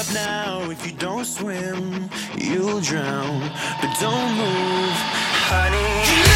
up now. If you don't swim, you'll drown. But don't move, honey.